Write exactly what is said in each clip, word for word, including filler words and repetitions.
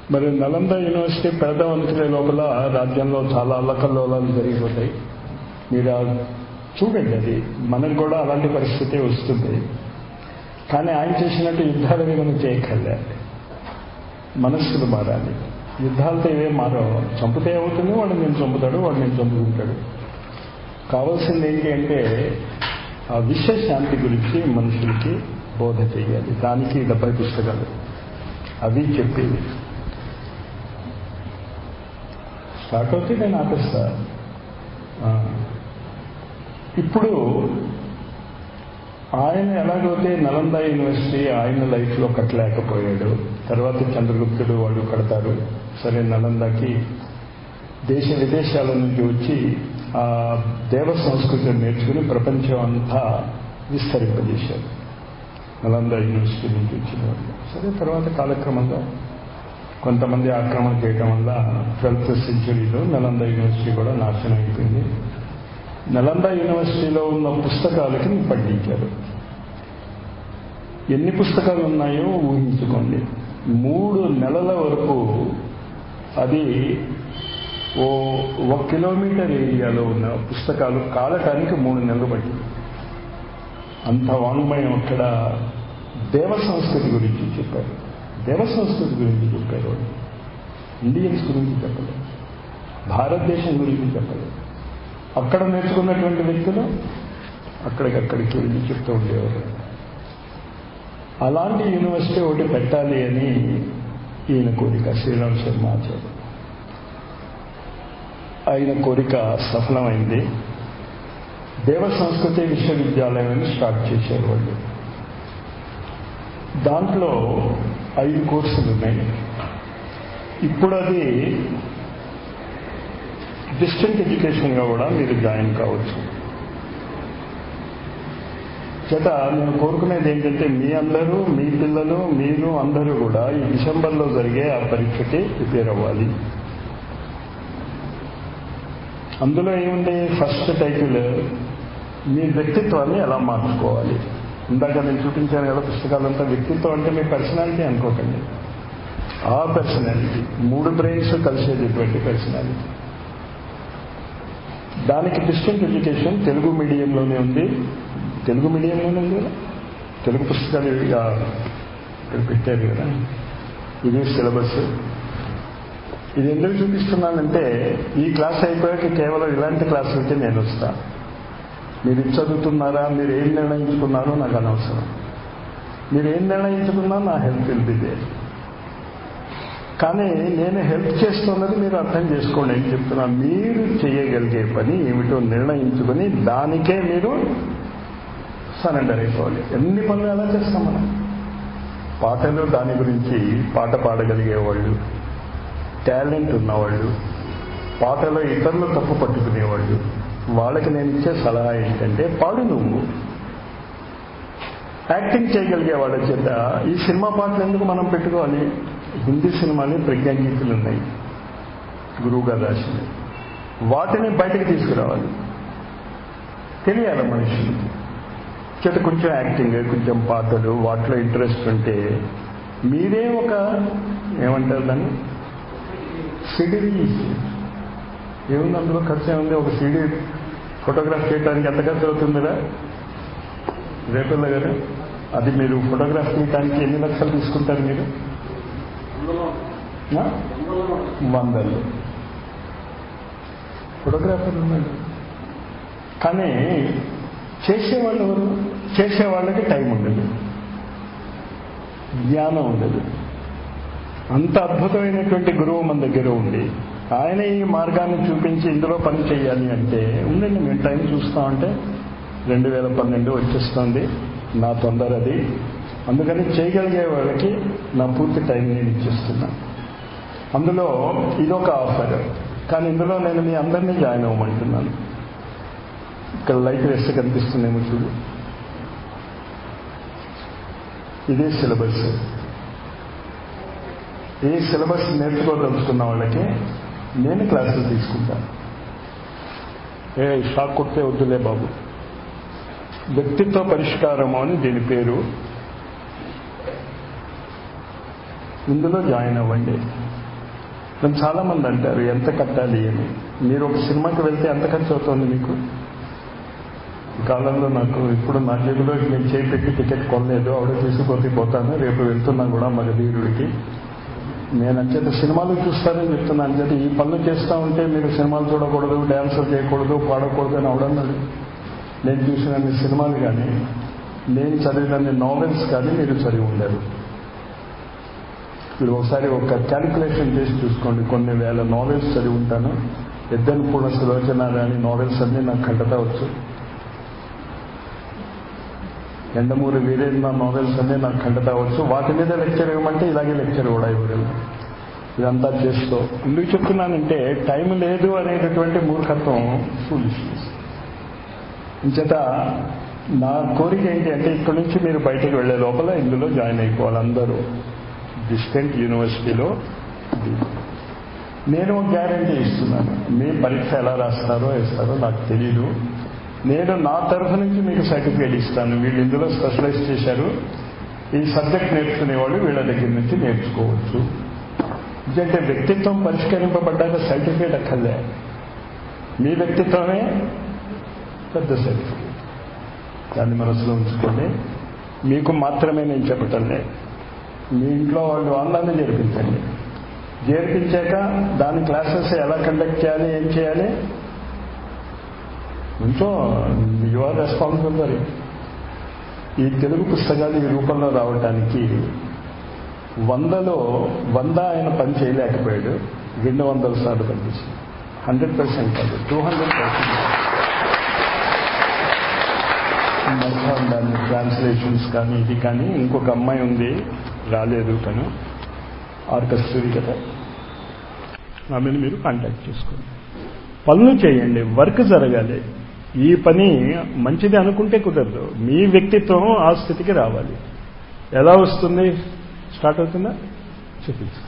మరి నలంద యూనివర్సిటీ పెడదాం అనుకునే లోపల రాజ్యంలో చాలా అల్లకల్లోలాలు జరిగిపోతాయి. మీరు చూడండి, అది మనకు కూడా అలాంటి పరిస్థితి వస్తుంది. కానీ ఆయన చేసినట్టు యుద్ధాలవి మనం చేయక్కర్లే, మనస్సులు మారాలి. యుద్ధాలతో ఇవే మారవు. చంపితే అవుతుంది, వాడు నేను చంపుతాడు, వాడు నేను చంపుకుంటాడు. కావాల్సింది ఏంటి అంటే ఆ విశ్వశాంతి గురించి మనుషులకి బోధ చేయాలి. దానికి డెబ్బై పుస్తకాలు అవి చెప్పేవి. స్టార్ట్ అవుతే నేను ఆపేస్తా. ఇప్పుడు ఆయన ఎలాగైతే నలంద యూనివర్సిటీ ఆయన లైఫ్లో కట్టలేకపోయాడు, తర్వాత చంద్రగుప్తుడు వాళ్ళు కడతారు. సరే, నలందకి దేశ విదేశాల నుంచి వచ్చి ఆ దేవ సంస్కృతిని నేర్చుకుని ప్రపంచం అంతా విస్తరింపజేశారు నలంద యూనివర్సిటీ నుంచి వచ్చిన వాళ్ళు. సరే, తర్వాత కాలక్రమంలో కొంతమంది ఆక్రమణ చేయటం వల్ల ట్వెల్త్ సెంచురీలో నలంద యూనివర్సిటీ కూడా నాశనం అయిపోయింది. నలంద యూనివర్సిటీలో ఉన్న పుస్తకాలకి పండించారు. ఎన్ని పుస్తకాలు ఉన్నాయో ఊహించుకోండి. మూడు నెలల వరకు అది ఓ ఒక కిలోమీటర్ ఏరియాలో ఉన్న పుస్తకాలు కాలటానికి మూడు నెలలు పట్టింది. అంత వాంగ్మయం అక్కడ దేవ సంస్కృతి గురించి చెప్పారు. దేవ సంస్కృతి గురించి చెప్పారు వాళ్ళు. ఇండియన్స్ గురించి చెప్పలేదు, భారతదేశం గురించి చెప్పలేదు. అక్కడ నేర్చుకున్నటువంటి వ్యక్తులు అక్కడికక్కడికి వెళ్ళి చెప్తూ ఉండేవారు. అలాంటి యూనివర్సిటీ ఒకటి పెట్టాలి అని ఈయన కోరిక, శ్రీరామ్ శర్మ ఆచార్య. ఆయన కోరిక సఫలమైంది. దేవ సంస్కృతి విశ్వవిద్యాలయాన్ని స్టార్ట్ చేశారు వాళ్ళు. దాంట్లో ఐదు కోర్సులు ఉన్నాయి. ఇప్పుడు అది డిస్టెంట్ ఎడ్యుకేషన్గా కూడా మీరు జాయిన్ కావచ్చు. చేత నేను కోరుకునేది ఏంటంటే మీ అందరూ, మీ పిల్లలు, మీరు అందరూ కూడా ఈ డిసెంబర్లో జరిగే ఆ పరీక్షకి ప్రిపేర్ అవ్వాలి. అందులో ఏముంది? ఫస్ట్ టైటిల్ మీ వ్యక్తిత్వాన్ని ఎలా మార్చుకోవాలి. ఇందాక నేను చూపించాను కదా పుస్తకాలంతా. వ్యక్తిత్వం అంటే మీ పర్సనాలిటీ అనుకోకండి, ఆ పర్సనాలిటీ, మూడు బ్రెయిన్స్ కలిసేటటువంటి పర్సనాలిటీ. దానికి డిస్టెంట్ ఎడ్యుకేషన్ తెలుగు మీడియంలోనే ఉంది. తెలుగు మీడియంలోనే ఉంది కదా, తెలుగు పుస్తకాలు ఇక్కడ పెట్టారు కదా. ఇది సిలబస్. ఇది ఎందుకు చూపిస్తున్నానంటే ఈ క్లాస్ అయిపోయాక కేవలం ఇలాంటి క్లాసులకి నేను వస్తా. మీరు ఇది చదువుతున్నారా, మీరు ఏం నిర్ణయించుకున్నారో నాకు అనవసరం. మీరు ఏం నిర్ణయించుకున్నా నా హెల్ప్ తెలిపిదే. కానీ నేను హెల్ప్ చేస్తున్నది మీరు అర్థం చేసుకోండి ఏం చెప్తున్నా. మీరు చేయగలిగే పని ఏమిటో నిర్ణయించుకొని దానికే మీరు సరెండర్ అయిపోవాలి. ఎన్ని పనులు ఎలా చేస్తాం మనం? పాటలు, దాని గురించి పాట పాడగలిగేవాళ్ళు, టాలెంట్ ఉన్నవాళ్ళు, పాటలో ఇతరులు తప్పు పట్టుకునేవాళ్ళు, వాళ్ళకి నేను ఇచ్చే సలహా ఏంటంటే పాడు నువ్వు. యాక్టింగ్ చేయగలిగే వాళ్ళ చేత ఈ సినిమా పాటలు ఎందుకు మనం పెట్టుకోవాలి? హిందీ సినిమాలు ప్రజ్ఞాగీతులు ఉన్నాయి, గురువుగారు రాసినవి. వాటిని బయటకు తీసుకురావాలి, తెలియాలి మనుషులకి. చేత కొంచెం యాక్టింగ్, కొంచెం పాటలు, వాటిలో ఇంట్రెస్ట్ ఉంటే మీరే ఒక ఏమంటారు దాన్ని సిడీ. ఏముంది అందులో ఖర్చు? ఏముంది? ఒక సీడీ ఫోటోగ్రాఫ్ చేయడానికి ఎంత ఖర్చు అవుతుందిరా రేపల్ల గారు? అది మీరు ఫోటోగ్రాఫ్ చేయడానికి ఎన్ని లక్షలు తీసుకుంటారు మీరు? వందలు ఫోటోగ్రాఫర్ ఉన్నాడు. కానీ చేసేవాళ్ళు ఎవరు? చేసేవాళ్ళకి టైం ఉండదు, జ్ఞానం ఉండదు. అంత అద్భుతమైనటువంటి గురువు మన దగ్గర ఉంది. ఆయన ఈ మార్గాన్ని చూపించి ఇందులో పని చేయాలి అంటే ఉండండి, మేము టైం చూస్తామంటే రెండు వేల పన్నెండు వచ్చేస్తుంది, నా తొందర అది. అందుకని చేయగలిగే వాళ్ళకి నా పూర్తి టైం నేను ఇచ్చేస్తున్నా. అందులో ఇదొక ఆఫర్. కానీ ఇందులో నేను మీ అందరినీ జాయిన్ అవ్వమంటున్నాను. ఇక్కడ లైట్ వేస్తే కనిపిస్తుందేమో చూడు, ఇదే సిలబస్. ఏ సిలబస్ నేర్చుకోదలుచుకున్న వాళ్ళకి నేను క్లాసులు తీసుకుంటాను. ఏ షాక్ కొడితే వద్దులే బాబు. వ్యక్తిత్వ పరిష్కారము అని దీని పేరు. ఇందులో జాయిన్ అవ్వండి. నన్ను చాలామంది అంటారు ఎంత కట్టాలి అని. మీరు ఒక సినిమాకి వెళ్తే ఎంత ఖర్చు అవుతుంది మీకు? ఈ కాలంలో నాకు ఇప్పుడు నా జేబులో నేను చేపెట్టి టికెట్ కొనలేదు, ఆవిడ తీసుకుపోతే పోతాను, రేపు వెళ్తున్నా కూడా మగధీరుడికి. నేను అంచేత సినిమాలు చూస్తానని చెప్తున్నాను. అంచేత ఈ పనులు చేస్తూ ఉంటే మీరు సినిమాలు చూడకూడదు, డ్యాన్సులు చేయకూడదు, పాడకూడదు అని అవడన్నాడు. నేను చూసినన్ని సినిమాలు కానీ, నేను చదివినన్ని నావెల్స్ కానీ మీరు చదివి ఉండరు. మీరు ఒకసారి ఒక క్యాలిక్యులేషన్ చేసి చూసుకోండి. కొన్ని వేల నావెల్స్ చదివి ఉంటాను. ఎద్దెన్ పూర్ణ సులోచన రాని నావెల్స్ అన్నీ నాకు ఖండతా వచ్చు. ఎండమూరి వీరేంద్ర నావెల్స్ అన్నీ నాకు ఖండతా వచ్చు. వాటి మీద లెక్చర్ ఇవ్వమంటే ఇలాగే లెక్చర్ కూడా ఇవ్వగలను. ఇదంతా చేస్తూ ఎందుకు చెప్తున్నానంటే టైం లేదు అనేటటువంటి మూర్ఖత్వం ఫూలిష్నెస్. ఇంచేత నా కోరిక ఏంటి అంటే ఇక్కడి నుంచి మీరు బయటకు వెళ్లే లోపల ఇందులో జాయిన్ అయిపోవాలి అందరూ. డిస్టెంట్ యూనివర్సిటీలో నేను గ్యారంటీ ఇస్తున్నాను. మీ పరీక్ష ఎలా రాస్తారో వేస్తారో నాకు తెలీదు. నేను నా తరఫు నుంచి మీకు సర్టిఫికేట్ ఇస్తాను. వీళ్ళు ఇందులో స్పెషలైజ్ చేశారు, ఈ సబ్జెక్ట్ నేర్చుకునేవాళ్ళు వీళ్ళ దగ్గర నుంచి నేర్చుకోవచ్చు. ఎందుకంటే వ్యక్తిత్వం పరిష్కరింపబడ్డాక సర్టిఫికేట్ అక్కర్లే, మీ వ్యక్తిత్వమే పెద్ద సర్టిఫికేట్. దాన్ని మనసులో ఉంచుకోండి. మీకు మాత్రమే నేను చెప్పటంలే, మీ ఇంట్లో వాళ్ళు వాళ్ళని చేర్పించండి. చేర్పించాక దాని క్లాసెస్ ఎలా కండక్ట్ చేయాలి, ఏం చేయాలి, కొంచెం యు ఆర్ రెస్పాన్సిబుల్ మరి. ఈ తెలుగు పుస్తకాలు ఈ రూపంలో రావడానికి వందలో వంద ఆయన పని చేయలేకపోయాడు, రెండు వందల సార్లు పనిచేసింది. హండ్రెడ్ పర్సెంట్ కాదు, టూ హండ్రెడ్ పర్సెంట్. మొత్తం దాని ట్రాన్స్లేషన్స్ కానీ ఇది కానీ. ఇంకొక అమ్మాయి ఉంది, రాలేదు తను, ఆర్కెస్ట్రీ కదా, ఆమెను మీరు కాంటాక్ట్ చేసుకోండి. పనులు చేయండి, వర్క్ జరగాలి. ఈ పని మంచిది అనుకుంటే కుదరదు. మీ వ్యక్తిత్వం ఆ స్థితికి రావాలి. ఎలా వస్తుంది? స్టార్ట్ అవుతుందా? చూపించు.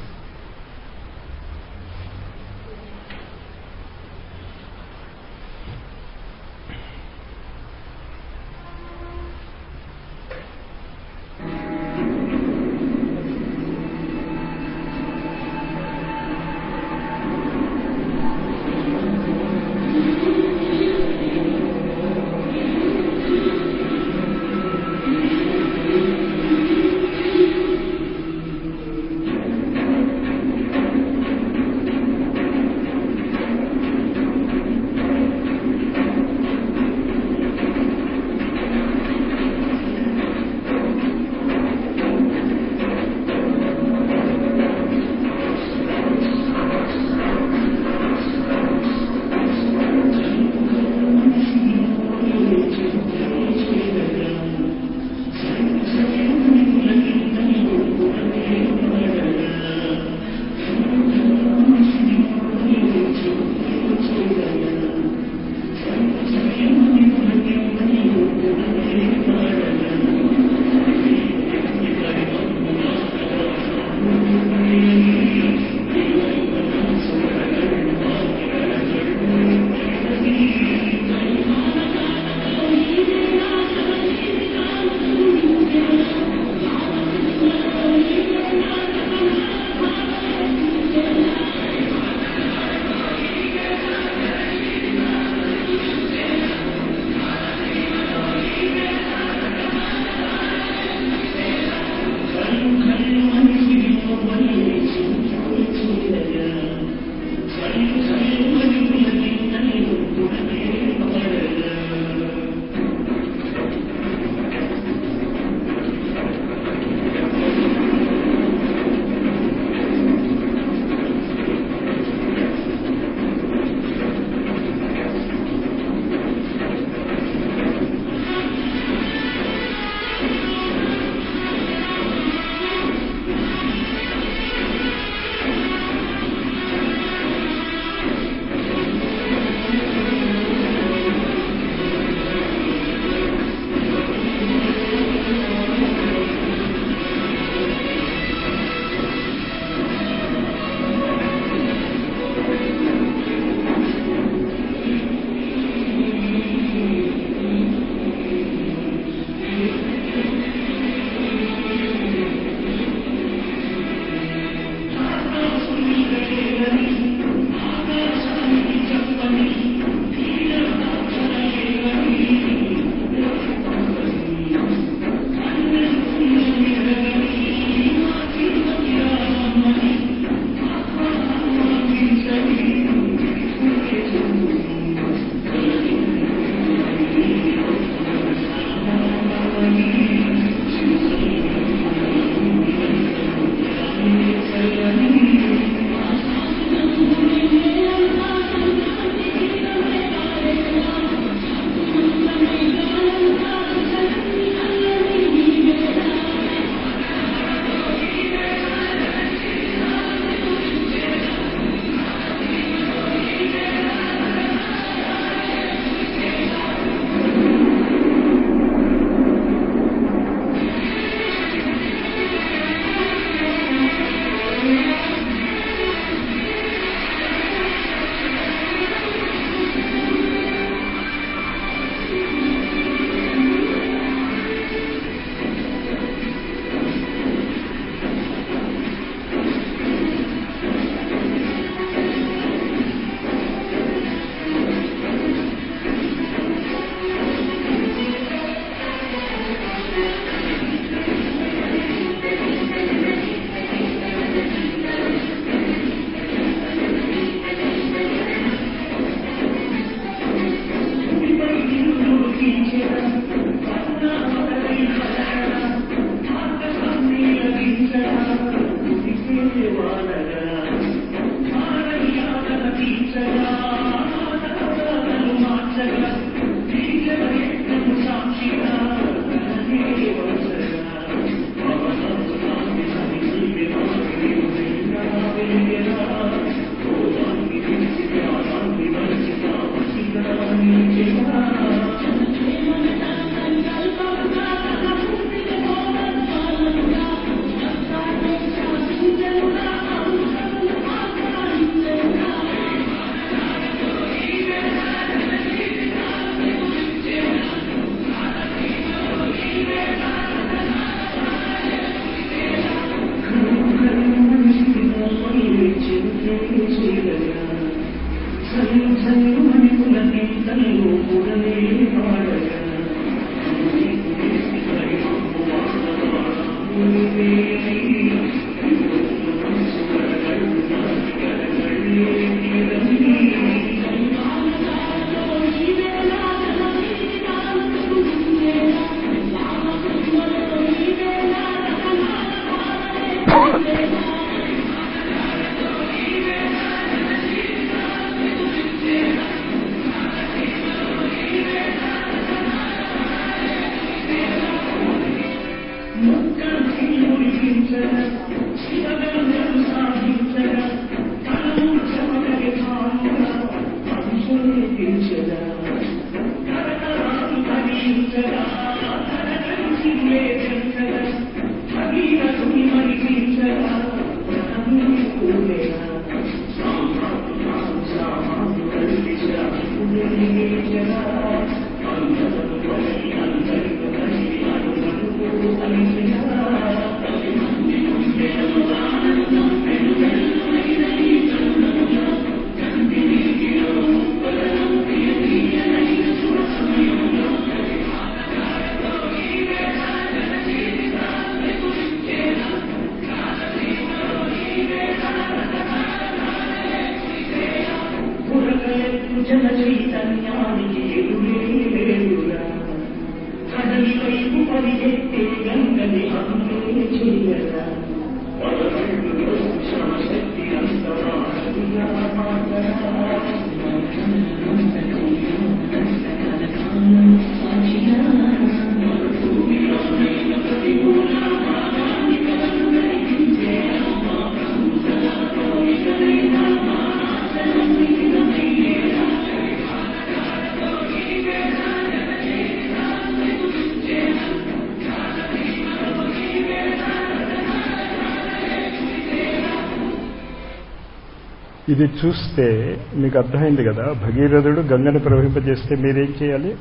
ఇది చూస్తే మీకు అర్థమైంది కదా, భగీరథుడు గంగను ప్రవహింపజేస్తే మీరేం చేయాలి?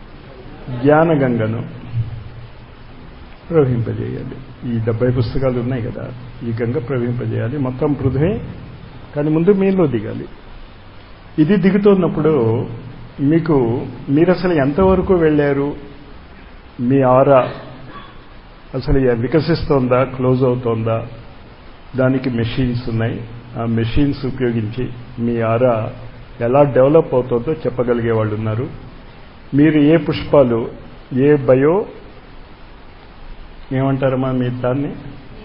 జ్ఞానగంగను ప్రవహింపజేయాలి. ఈ డెబ్బై పుస్తకాలు ఉన్నాయి కదా, ఈ గంగ ప్రవహింపజేయాలి మొత్తం పృథ్వీ. కానీ ముందు మీలో దిగాలి. ఇది దిగుతున్నప్పుడు మీకు మీరు అసలు ఎంతవరకు వెళ్ళారు, మీ ఆరా అసలు వికసిస్తోందా, క్లోజ్ అవుతోందా, దానికి మెషిన్స్ ఉన్నాయి. ఆ మెషిన్స్ ఉపయోగించి మీ ఆరా ఎలా డెవలప్ అవుతుందో చెప్పగలిగే వాళ్ళు ఉన్నారు. మీరు ఏ పుష్పాలు, ఏ బయో ఏమంటారమ్మా మీ దాన్ని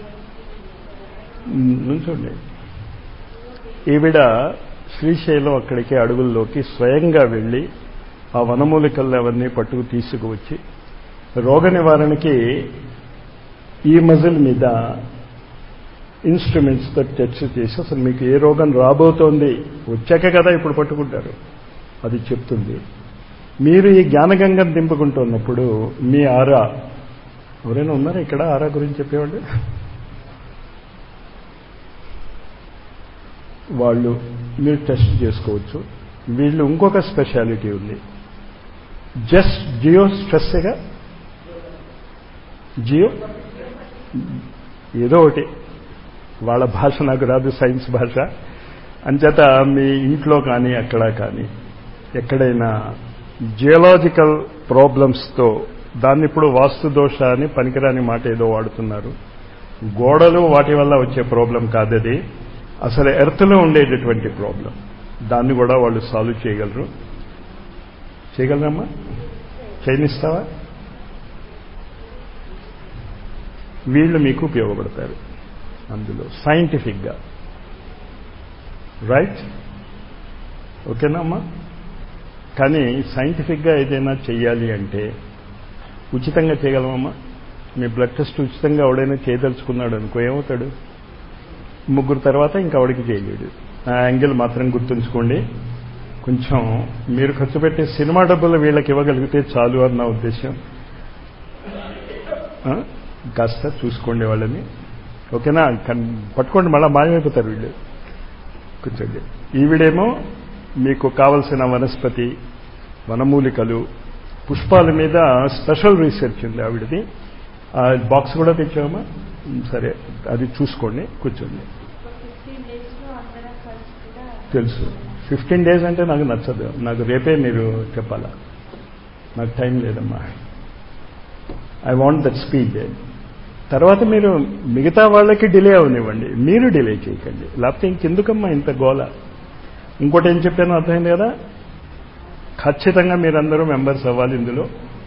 నుంచోండి. ఈవిడ శ్రీశైలం అక్కడికి అడవుల్లోకి స్వయంగా వెళ్ళి ఆ వనమూలికలు అవన్నీ పట్టుకు తీసుకువచ్చి రోగ నివారణకి ఈ మజిల్ మీద ఇన్స్ట్రుమెంట్స్తో టెస్ట్ చేసి అసలు మీకు ఏ రోగం రాబోతోంది వచ్చాక కదా ఇప్పుడు పట్టుకుంటారు, అది చెప్తుంది. మీరు ఈ జ్ఞానగంగను దింపుకుంటున్నప్పుడు మీ ఆరా, ఎవరైనా ఉన్నారా ఇక్కడ ఆరా గురించి చెప్పేవాళ్ళు? వాళ్ళు మీరు టెస్ట్ చేసుకోవచ్చు. వీళ్ళు ఇంకొక స్పెషాలిటీ ఉంది, జస్ట్ జియో స్ట్రెస్గా జియో ఏదో ఒకటి, వాళ్ళ భాష నాకు రాదు, సైన్స్ భాష. అంచేత మీ ఇంట్లో కానీ అక్కడ కానీ ఎక్కడైనా జియోలాజికల్ ప్రాబ్లమ్స్తో, దాన్ని ఇప్పుడు వాస్తు దోష అని పనికిరాని మాట ఏదో వాడుతున్నారు. గోడలు వాటి వల్ల వచ్చే ప్రాబ్లం కాదది, అసలు ఎర్త్లో ఉండేటటువంటి ప్రాబ్లం. దాన్ని కూడా వాళ్ళు సాల్వ్ చేయగలరు. చేయగలరమ్మా? చేయనిస్తావా? వీళ్ళు మీకు ఉపయోగపడతారు అందులో సైంటిఫిక్గా. రైట్? ఓకేనా అమ్మా? కానీ సైంటిఫిక్గా ఏదైనా చెయ్యాలి అంటే ఉచితంగా చేయగలమమ్మా. మీ బ్లడ్ టెస్ట్ ఉచితంగా ఎవడైనా చేయదలుచుకున్నాడు అనుకో, ఏమవుతాడు? ముగ్గురు తర్వాత ఇంకా ఆవిడికి చేయలేడు. ఆ యాంగిల్ మాత్రం గుర్తుంచుకోండి. కొంచెం మీరు ఖర్చు పెట్టే సినిమా డబ్బులు వీళ్ళకి ఇవ్వగలిగితే చాలు అని నా ఉద్దేశం. కాస్త చూసుకోండి వాళ్ళని, ఓకేనా? పట్టుకోండి, మళ్ళీ మాయమైపోతారు వీళ్ళు. కూర్చోండి. ఈవిడేమో మీకు కావలసిన వనస్పతి, వనమూలికలు, పుష్పాల మీద స్పెషల్ రీసెర్చ్ ఉంది ఆవిడది. ఆ బాక్స్ కూడా తెచ్చామా? సరే, అది చూసుకోండి. కూర్చోండి. తెలుసు, ఫిఫ్టీన్ డేస్ అంటే నాకు నచ్చదు. నాకు రేపే మీరు చెప్పాలా, నాకు టైం లేదమ్మా. I want that speed. తర్వాత మీరు మిగతా వాళ్ళకి డిలే అవనివ్వండి, మీరు డిలే చేయకండి. లేకపోతే ఇంకెందుకమ్మా ఇంత గోల. ఇంకోటి ఏం చెప్పానో అర్థమైంది కదా. ఖచ్చితంగా మీరందరూ మెంబర్స్ అవ్వాలి ఇందులో.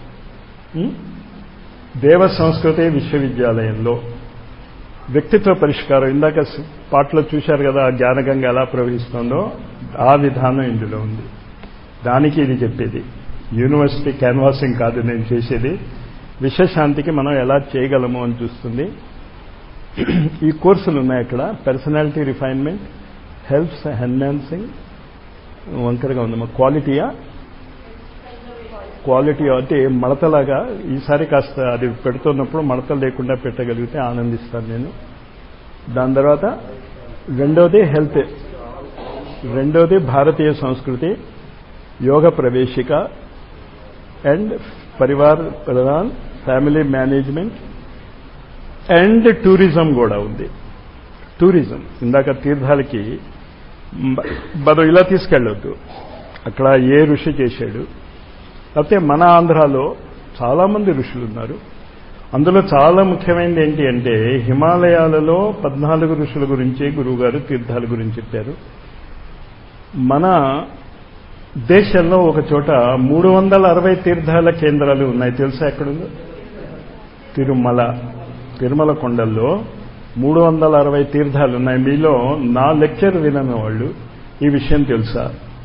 దేవ సంస్కృతి విశ్వవిద్యాలయంలో వ్యక్తిత్వ పరిష్కారం, ఇందాక పాటలో చూశారు కదా, ఆ జ్ఞానగంగ ఎలా ప్రవహిస్తుందో ఆ విధానం ఇందులో ఉంది. దానికి ఇది చెప్పేది. యూనివర్సిటీ క్యాన్వాసింగ్ కాదు నేను చేసేది, విశ్వశాంతికి మనం ఎలా చేయగలము అని చూస్తుంది. ఈ కోర్సులు ఉన్నాయి అక్కడ. పర్సనాలిటీ రిఫైన్మెంట్, హెల్ప్స్ ఎన్హాన్సింగ్, వంకరగా ఉందమ్మా, క్వాలిటీయా క్వాలిటీ అంటే మడతలాగా. ఈసారి కాస్త అది పెడుతున్నప్పుడు మడతలు లేకుండా పెట్టగలిగితే ఆనందిస్తాను నేను. దాని తర్వాత రెండవది హెల్త్, రెండవది భారతీయ సంస్కృతి, యోగ ప్రవేశిక అండ్ పరివార్ ప్రధాన్, ఫ్యామిలీ మేనేజ్మెంట్ అండ్ టూరిజం కూడా ఉంది. టూరిజం ఇందాక తీర్థాలకి మనం ఇలా తీసుకెళ్ళొద్దు, అక్కడ ఏ ఋషి చేశాడు. అయితే మన ఆంధ్రాలో చాలామంది ఋషులు ఉన్నారు. అందులో చాలా ముఖ్యమైనది ఏంటి అంటే హిమాలయాలలో పద్నాలుగు ఋషుల గురించి గురువుగారు తీర్థాల గురించి చెప్పారు. మన దేశంలో ఒక చోట మూడు వందల అరవై తీర్థాల కేంద్రాలు ఉన్నాయి. తెలుసా ఎక్కడుందో? తిరుమల, తిరుమల కొండల్లో మూడు వందల అరవై తీర్థాలు ఉన్నాయి. మీలో నా లెక్చర్ వినని వాళ్ళు ఈ విషయం తెలుసా?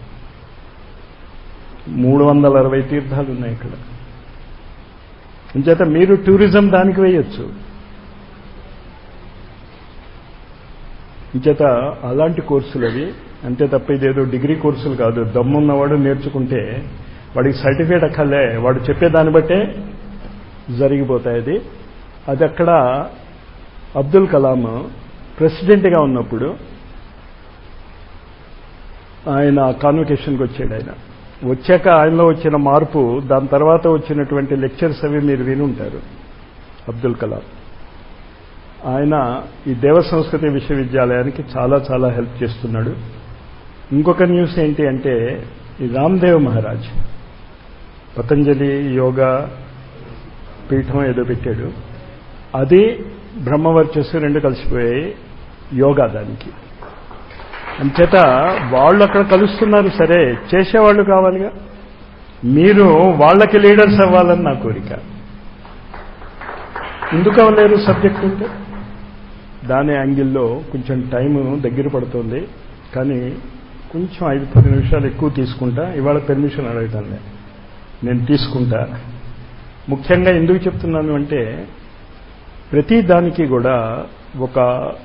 మూడు వందల అరవై తీర్థాలు ఉన్నాయి ఇక్కడ. అంచేత మీరు టూరిజం దానికి వేయొచ్చు. అంచేత అలాంటి కోర్సులు అవి. అంతే తప్ప ఇదేదో డిగ్రీ కోర్సులు కాదు. దమ్మున్నవాడు నేర్చుకుంటే వాడికి సర్టిఫికేట్ అక్కర్లే, వాడు చెప్పేదాన్ని బట్టే జరిగిపోతాయి. అది అది అక్కడ అబ్దుల్ కలాం ప్రెసిడెంట్గా ఉన్నప్పుడు ఆయన కాన్వకేషన్కి వచ్చాడు. ఆయన వచ్చాక ఆయనలో వచ్చిన మార్పు, దాని తర్వాత వచ్చినటువంటి లెక్చర్స్ అవి మీరు వినుంటారు. అబ్దుల్ కలాం ఆయన ఈ దేవ సంస్కృతి విశ్వవిద్యాలయానికి చాలా చాలా హెల్ప్ చేస్తున్నాడు. ఇంకొక న్యూస్ ఏంటి అంటే ఈ రామ్దేవ్ మహారాజ్ పతంజలి యోగా పీఠం ఏదో పెట్టాడు. అది బ్రహ్మవర్చస్సు రెండు కలిసిపోయాయి యోగా దానికి. అంచేత వాళ్ళు అక్కడ కలుస్తున్నారు. సరే, చేసేవాళ్ళు కావాలిగా. మీరు వాళ్ళకి లీడర్స్ అవ్వాలని నా కోరిక. ఎందుకు అవ్వలేరు సబ్జెక్ట్ ఉంటే? దాని యాంగిల్లో కొంచెం టైము దగ్గర పడుతుంది. కానీ కొంచెం ఐదు పది నిమిషాలు ఎక్కువ తీసుకుంటా. ఇవాళ పెర్మిషన్ అడగటంలే, నేను తీసుకుంటా. ముఖ్యంగా ఎందుకు చెప్తున్నాను అంటే ప్రతి దానికి కూడా ఒక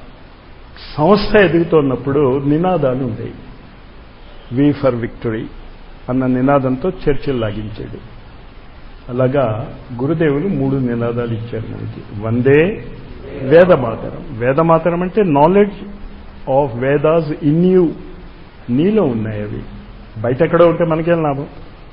సంస్థ ఎదుగుతున్నప్పుడు నినాదాలు ఉంటాయి. వి ఫర్ విక్టరీ అన్న నినాదంతో చర్చలు లాగించాడు. అలాగా గురుదేవులు మూడు నినాదాలు ఇచ్చారు మనకి. వందే వేదమాతరం. వేదమాతరం అంటే knowledge of Vedas in you, నీలో ఉన్నాయి అవి. బయట ఎక్కడో ఉంటే మనకేం లాభం.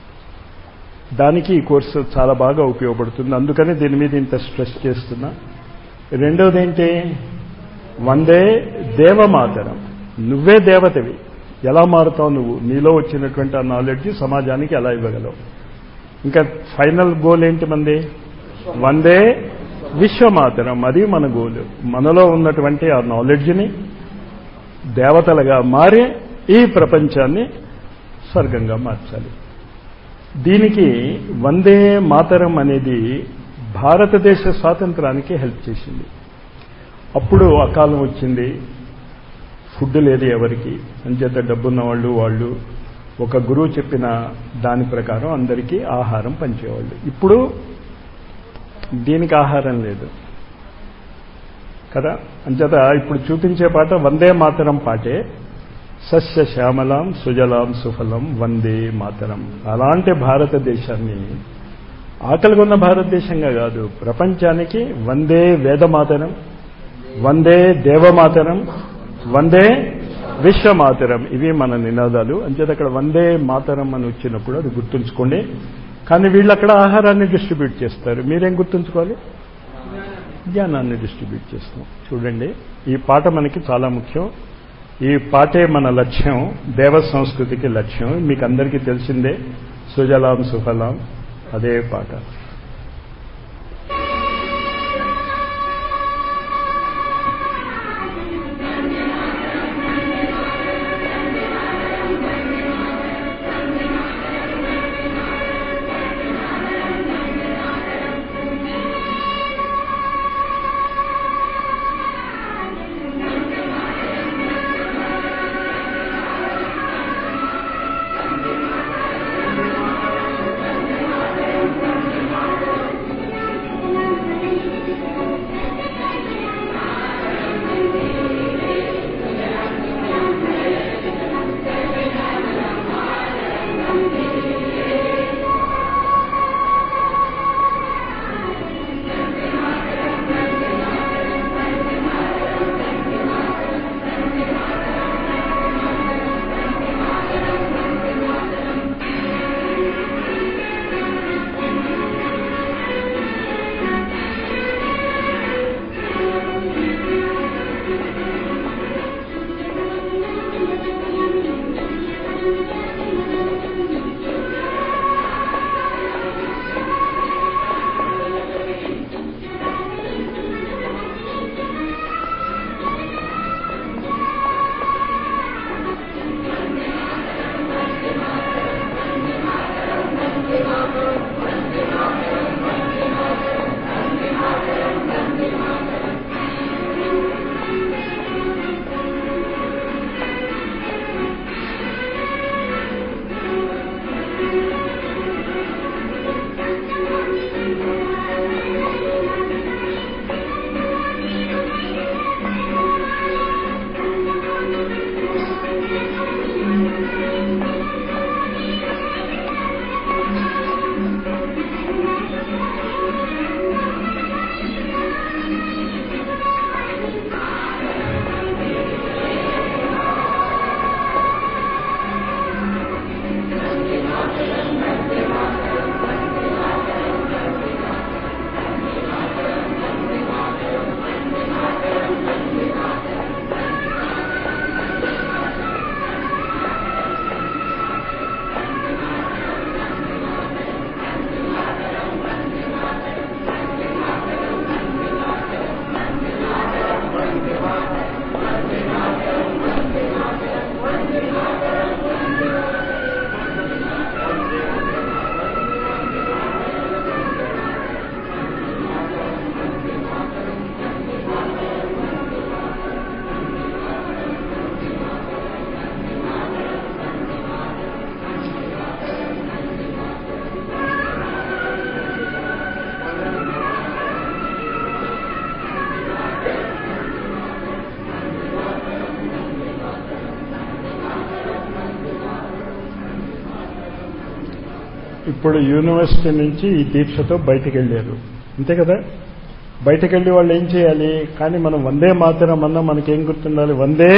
దానికి ఈ కోర్సు చాలా బాగా ఉపయోగపడుతుంది. అందుకని దీని మీద ఇంత స్ట్రెస్ చేస్తున్నా. రెండవది ఏంటి? వందే దేవమాతరం. నువ్వే దేవతవి. ఎలా మారుతావు నువ్వు? నీలో వచ్చినటువంటి ఆ నాలెడ్జ్ సమాజానికి ఎలా ఇవ్వగలవు? ఇంకా ఫైనల్ గోల్ ఏంటి మంది? వందే విశ్వమాతరం. అది మన గోలు. మనలో ఉన్నటువంటి ఆ నాలెడ్జ్ని దేవతలుగా మారి ఈ ప్రపంచాన్ని స్వర్గంగా మార్చాలి. దీనికి వందే మాతరం అనేది భారతదేశ స్వాతంత్రానికి హెల్ప్ చేసింది. అప్పుడు అకాలం వచ్చింది, ఫుడ్ లేదు ఎవరికి. అంచేత డబ్బున్న వాళ్ళు వాళ్ళు ఒక గురువు చెప్పిన దాని ప్రకారం అందరికీ ఆహారం పంచేవాళ్ళు. ఇప్పుడు దీనికి ఆహారం లేదు కదా. అంచేత ఇప్పుడు చూపించే పాట వందే మాతరం పాటే. సస్య శ్యామలం సుజలాం సుఫలం వందే మాతరం. అలాంటి భారతదేశాన్ని ఆకలిగొన్న భారతదేశంగా కాదు, ప్రపంచానికి వందే వేదమాతరం, వందే దేవమాతరం, వందే విశ్వమాతరం, ఇవి మన నినాదాలు. అంచేత అక్కడ వందే మాతరం అని వచ్చినప్పుడు అది గుర్తుంచుకోండి. కానీ వీళ్ళు అక్కడ ఆహారాన్ని డిస్ట్రిబ్యూట్ చేస్తారు. మీరేం గుర్తుంచుకోవాలి? జ్ఞానాన్ని డిస్ట్రిబ్యూట్ చేస్తాం. చూడండి, ఈ పాట మనకి చాలా ముఖ్యం. ఈ పాటే మన లక్ష్యం, దేవ సంస్కృతికి లక్ష్యం. మీకు అందరికీ తెలిసిందే, సుజలాం సుఫలాం అదే పాట. ఇప్పుడు యూనివర్సిటీ నుంచి ఈ దీక్షతో బయటికి వెళ్ళారు, అంతే కదా? బయటకు వెళ్ళి వాళ్ళు ఏం చేయాలి? కానీ మనం వందే మాతరం అన్నా మనకేం గుర్తుండాలి? వందే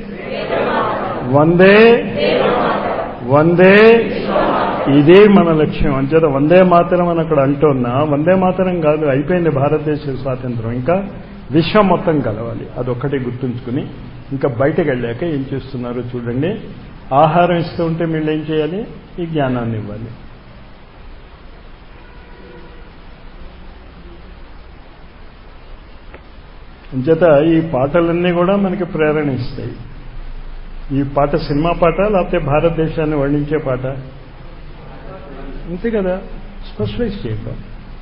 వందే వందే ఇదే మన లక్ష్యం. అంచేత వందే మాతరం అని అక్కడ అంటున్నా, వందే మాతరం కాదు, అయిపోయింది భారతదేశ స్వాతంత్రం. ఇంకా విశ్వం మొత్తం కలవాలి, అదొక్కటి గుర్తుంచుకుని ఇంకా బయటకు వెళ్ళాక ఏం చేస్తున్నారో చూడండి. ఆహారం ఇస్తూ ఉంటే మీరు ఏం చేయాలి? ఈ జ్ఞానాన్ని ఇవ్వాలి. అంచేత ఈ పాటలన్నీ కూడా మనకి ప్రేరణ ఇస్తాయి. ఈ పాట సినిమా పాట లేకపోతే భారతదేశాన్ని వర్ణించే పాట? అంతే కదా, స్పెషలైజ్ చేయడం.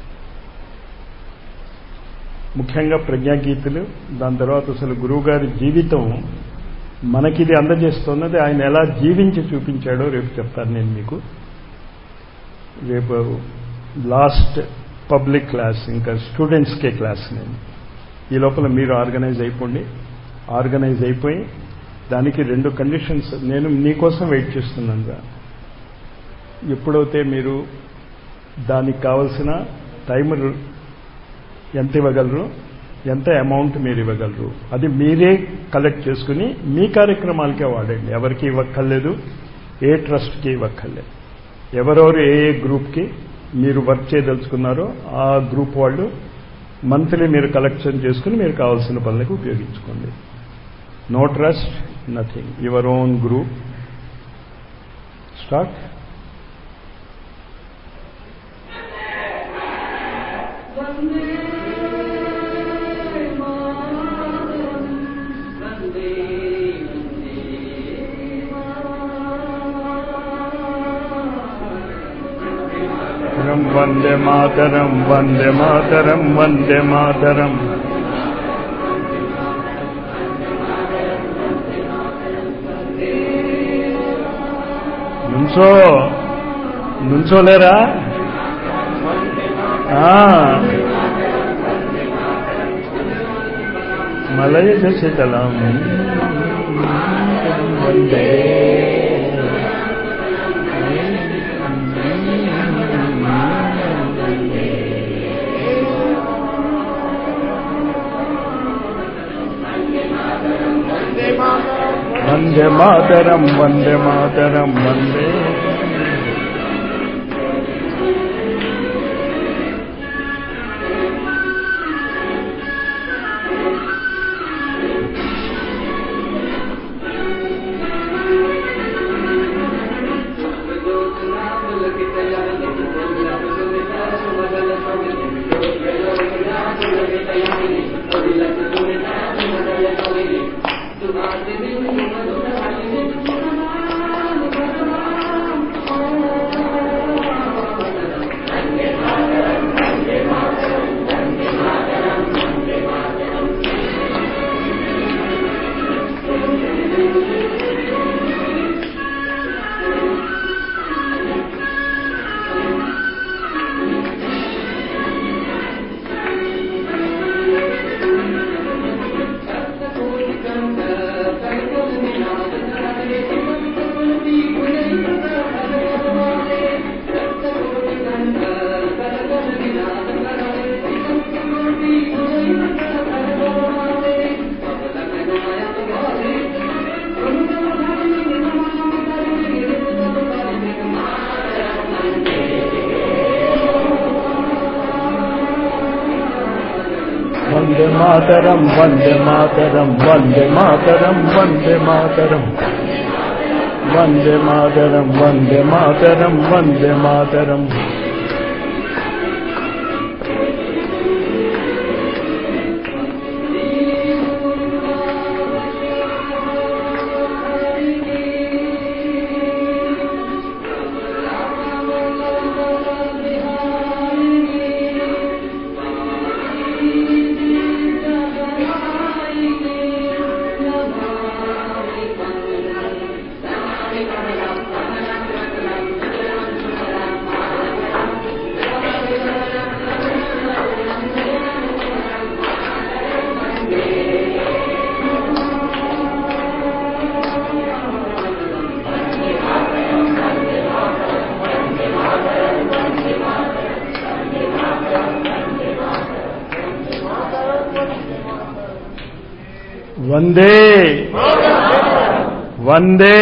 ముఖ్యంగా ప్రజ్ఞాగీతులు, దాని తర్వాత అసలు గురువుగారి జీవితం మనకిది అందజేస్తున్నది. ఆయన ఎలా జీవించి చూపించాడో రేపు చెప్తాను నేను మీకు. రేపు లాస్ట్ పబ్లిక్ క్లాస్, ఇంకా స్టూడెంట్స్కే క్లాస్. నేను ఈ లోపల మీరు ఆర్గనైజ్ అయిపోండి. ఆర్గనైజ్ అయిపోయి దానికి రెండు కండిషన్స్ నేను మీకోసం వెయిట్ చేస్తున్నాను. ఎప్పుడైతే మీరు దానికి కావలసిన టైం ఎంత ఇవ్వగలరు, ఎంత అమౌంట్ మీరు ఇవ్వగలరు, అది మీరే కలెక్ట్ చేసుకుని మీ కార్యక్రమాలకే వాడండి. ఎవరికి ఇవ్వక్కర్లేదు, ఏ ట్రస్ట్కి ఇవ్వక్కర్లేదు. ఎవరెవరు ఏ ఏ గ్రూప్కి మీరు వర్క్ చేయదలుచుకున్నారో ఆ గ్రూప్ వాళ్ళు మంత్లీ మీరు కలెక్షన్ చేసుకుని మీరు కావాల్సిన పనులకు ఉపయోగించుకోండి. No trust, nothing, your own group. Start. Vande Mataram, Vande Mataram, Vande Mataram. నుంచో నుంచోలేరా? మలయ శశితలం వందే వందే మాతరం, వందే మాతరం, వందే. వందే మాతరం, వందే మాతరం, వందే మాతరం, వందే మాతరం, వందే మాతరం, వందే మాతరం, వందే మాతరం. వందే వందే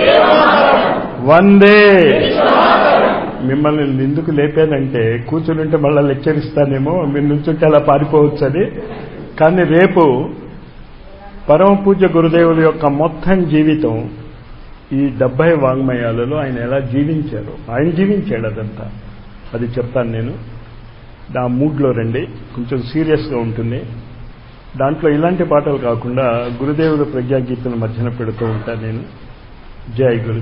వందే. మిమ్మల్ని ఎందుకు లేపానంటే కూర్చుంటే మళ్ళీ లెక్చర్ ఇస్తానేమో, మీరు నుంచుంటే అలా పారిపోవచ్చని. కానీ రేపు పరమ పూజ్య గురుదేవుల యొక్క మొత్తం జీవితం ఈ డెబ్బై వాంగ్మయాలలో ఆయన ఎలా జీవించారు, ఆయన జీవించాడు అదంతా, అది చెప్తాను నేను. ఆ మూడ్లో రండి, కొంచెం సీరియస్గా ఉంటుంది. దాంట్లో ఇలాంటి పాటలు కాకుండా గురుదేవుల ప్రజ్ఞాగీతల మధ్యన పెడుతూ ఉంటాను నేను. జై గురు.